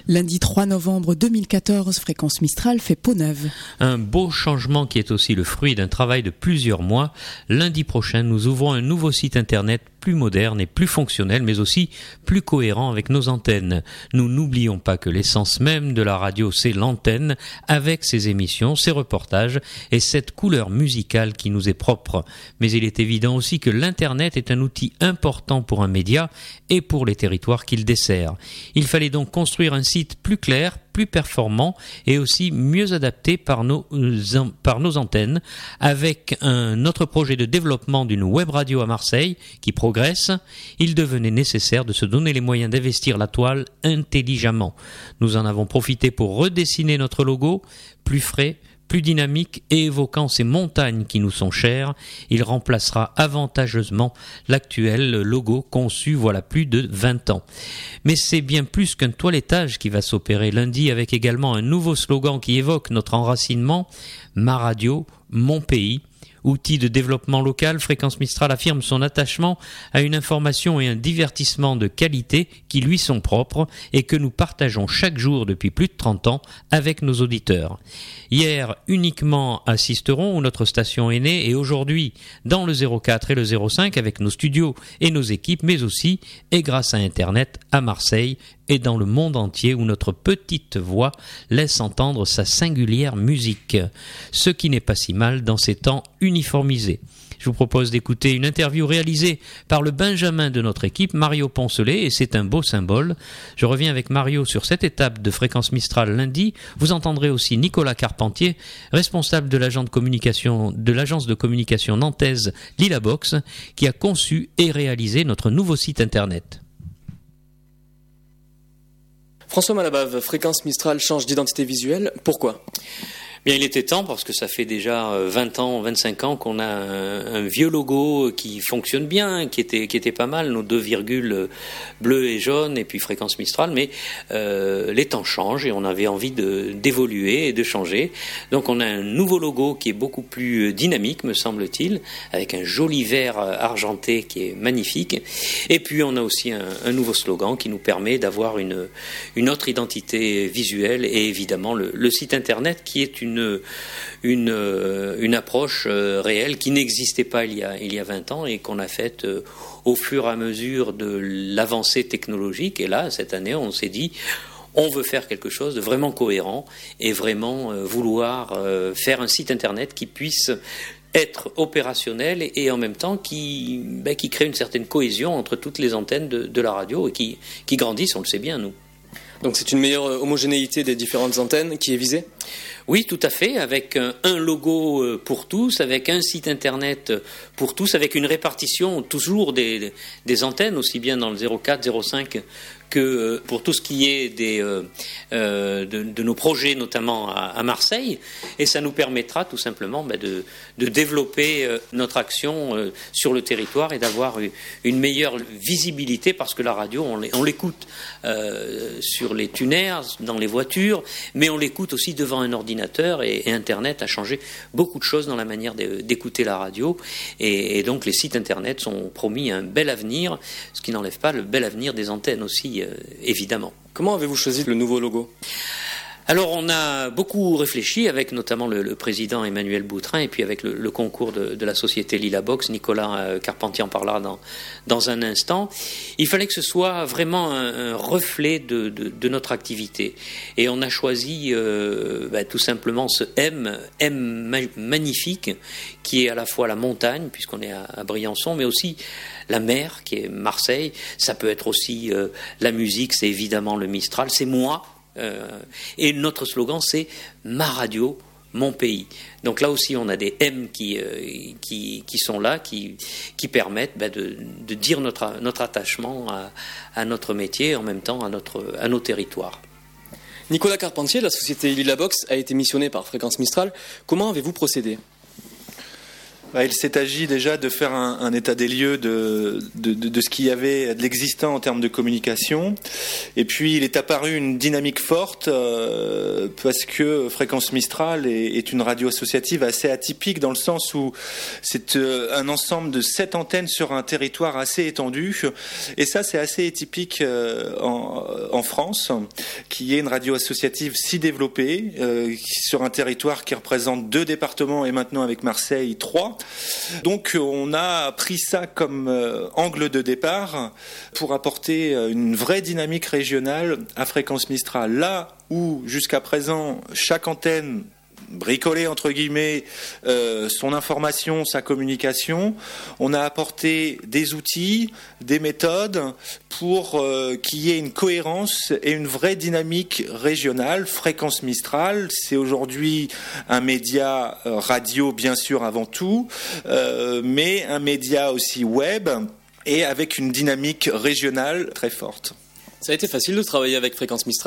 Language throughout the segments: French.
Lundi 3 novembre 2014, Fréquence Mistral fait peau neuve. Un beau changement qui est aussi le fruit d'un travail de plusieurs mois. Lundi prochain, nous ouvrons un nouveau site internet plus moderne et plus fonctionnel, mais aussi plus cohérent avec nos antennes. Nous n'oublions pas que l'essence même de la radio, c'est l'antenne, avec ses émissions, ses reportages et cette couleur musicale qui nous est propre. Mais il est évident aussi que l'Internet est un outil important pour un média et pour les territoires qu'il dessert. Il fallait donc construire un site plus clair, plus performant et aussi mieux adapté par nos antennes, avec un autre projet de développement d'une web radio à Marseille qui progresse. Il devenait nécessaire de se donner les moyens d'investir la toile intelligemment. Nous en avons profité pour redessiner notre logo, plus frais, plus dynamique et évoquant ces montagnes qui nous sont chères. Il remplacera avantageusement l'actuel logo conçu voilà plus de 20 ans. Mais c'est bien plus qu'un toilettage qui va s'opérer lundi, avec également un nouveau slogan qui évoque notre enracinement, Ma radio, mon pays. Outil de développement local, Fréquence Mistral affirme son attachement à une information et un divertissement de qualité qui lui sont propres et que nous partageons chaque jour depuis plus de 30 ans avec nos auditeurs. Hier, uniquement à Sisteron, où notre station est née, et aujourd'hui dans le 04 et le 05 avec nos studios et nos équipes, mais aussi, et grâce à Internet, à Marseille et dans le monde entier où notre petite voix laisse entendre sa singulière musique. Ce qui n'est pas si mal dans ces temps uniformisés. Je vous propose d'écouter une interview réalisée par le Benjamin de notre équipe, Mario Poncelet, et c'est un beau symbole. Je reviens avec Mario sur cette étape de Fréquence Mistral lundi. Vous entendrez aussi Nicolas Carpentier, responsable de l'agence de communication nantaise Lilabox, qui a conçu et réalisé notre nouveau site internet. François Malabave, Fréquence Mistral change d'identité visuelle. Pourquoi ? Bien, il était temps parce que ça fait déjà 20 ans, 25 ans qu'on a un vieux logo qui fonctionne bien, qui était pas mal, nos 2 virgules bleues et jaunes et puis Fréquence Mistral, mais les temps changent et on avait envie d'évoluer et de changer. Donc on a un nouveau logo qui est beaucoup plus dynamique, me semble-t-il, avec un joli vert argenté qui est magnifique. Et puis on a aussi un nouveau slogan qui nous permet d'avoir une autre identité visuelle et évidemment le site internet qui est une approche réelle qui n'existait pas il y a 20 ans et qu'on a faite au fur et à mesure de l'avancée technologique. Et là, cette année, on s'est dit, on veut faire quelque chose de vraiment cohérent et vraiment vouloir faire un site internet qui puisse être opérationnel et en même temps qui crée une certaine cohésion entre toutes les antennes de la radio et qui grandissent, on le sait bien, nous. Donc c'est une meilleure homogénéité des différentes antennes qui est visée ? Oui, tout à fait, avec un logo pour tous, avec un site internet pour tous, avec une répartition toujours des antennes, aussi bien dans le 04, 05 que pour tout ce qui est de nos projets, notamment à Marseille. Et ça nous permettra tout simplement de développer notre action sur le territoire et d'avoir une meilleure visibilité, parce que la radio, on l'écoute sur les tuners, dans les voitures, mais on l'écoute aussi devant un ordinateur, et Internet a changé beaucoup de choses dans la manière d'écouter la radio. Et donc les sites Internet sont promis un bel avenir, ce qui n'enlève pas le bel avenir des antennes aussi, évidemment. Comment avez-vous choisi le nouveau logo ? Alors on a beaucoup réfléchi avec notamment le président Emmanuel Boutrin et puis avec le concours de la société Lilabox. Nicolas Carpentier en parlera dans un instant. Il fallait que ce soit vraiment un reflet de notre activité. Et on a choisi tout simplement ce M magnifique qui est à la fois la montagne, puisqu'on est à Briançon, mais aussi la mer qui est Marseille. Ça peut être aussi la musique, c'est évidemment le Mistral, c'est moi. Et notre slogan, c'est Ma radio, mon pays. Donc là aussi, on a des M qui sont là, qui permettent de dire notre attachement à notre métier, en même temps à nos territoires. Nicolas Carpentier, la société Lilabox a été missionnée par Fréquence Mistral. Comment avez-vous procédé ? Il s'est agi déjà de faire un état des lieux de ce qu'il y avait, de l'existant en termes de communication. Et puis il est apparu une dynamique forte parce que Fréquence Mistral est une radio associative assez atypique dans le sens où c'est un ensemble de 7 antennes sur un territoire assez étendu. Et ça, c'est assez atypique en France, qui est une radio associative si développée sur un territoire qui représente 2 départements et maintenant avec Marseille 3. Donc on a pris ça comme angle de départ pour apporter une vraie dynamique régionale à Fréquence Mistral. Là où jusqu'à présent chaque antenne bricolait entre guillemets son information, sa communication, on a apporté des outils, des méthodes pour qu'il y ait une cohérence et une vraie dynamique régionale. Fréquence Mistral, c'est aujourd'hui un média radio bien sûr avant tout, mais un média aussi web et avec une dynamique régionale très forte. Ça a été facile de travailler avec Fréquence Mistral ?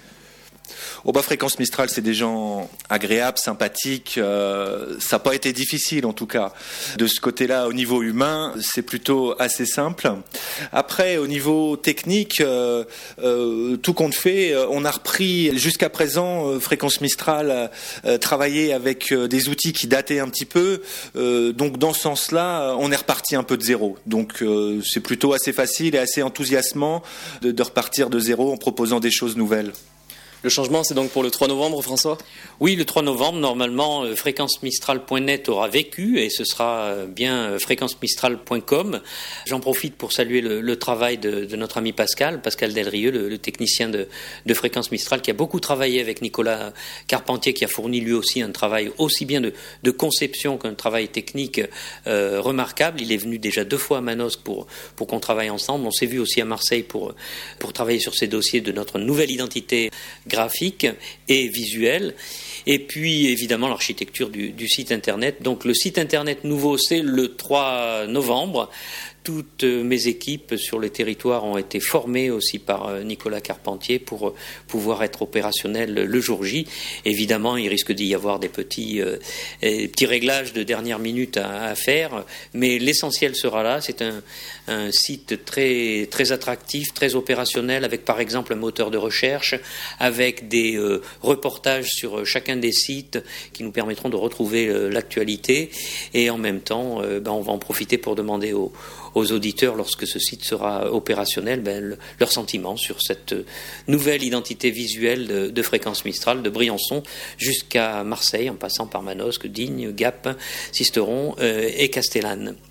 Fréquence Mistral, c'est des gens agréables, sympathiques. Ça n'a pas été difficile, en tout cas. De ce côté-là, au niveau humain, c'est plutôt assez simple. Après, au niveau technique, tout compte fait, on a repris jusqu'à présent Fréquence Mistral travailler avec des outils qui dataient un petit peu. Donc, dans ce sens-là, on est reparti un peu de zéro. Donc, c'est plutôt assez facile et assez enthousiasmant de repartir de zéro en proposant des choses nouvelles. Le changement, c'est donc pour le 3 novembre, François ? Oui, le 3 novembre, normalement, fréquencemistral.net aura vécu et ce sera bien fréquencemistral.com. J'en profite pour saluer le travail de notre ami Pascal Delrieux, le technicien de Fréquence Mistral, qui a beaucoup travaillé avec Nicolas Carpentier, qui a fourni lui aussi un travail aussi bien de conception qu'un travail technique remarquable. Il est venu déjà 2 fois à Manosque pour qu'on travaille ensemble. On s'est vu aussi à Marseille pour travailler sur ces dossiers de notre nouvelle identité graphique et visuel, et puis évidemment l'architecture du site internet. Donc le site internet nouveau, c'est le 3 novembre. Toutes mes équipes sur le territoire ont été formées aussi par Nicolas Carpentier pour pouvoir être opérationnelles le jour J. Évidemment, il risque d'y avoir des petits réglages de dernière minute à faire, mais l'essentiel sera là. C'est un site très, très attractif, très opérationnel, avec par exemple un moteur de recherche, avec des reportages sur chacun des sites qui nous permettront de retrouver l'actualité, et en même temps, on va en profiter pour demander aux auditeurs, lorsque ce site sera opérationnel, leurs sentiments sur cette nouvelle identité visuelle de Fréquence Mistral, de Briançon jusqu'à Marseille, en passant par Manosque, Digne, Gap, Sisteron et Castellane.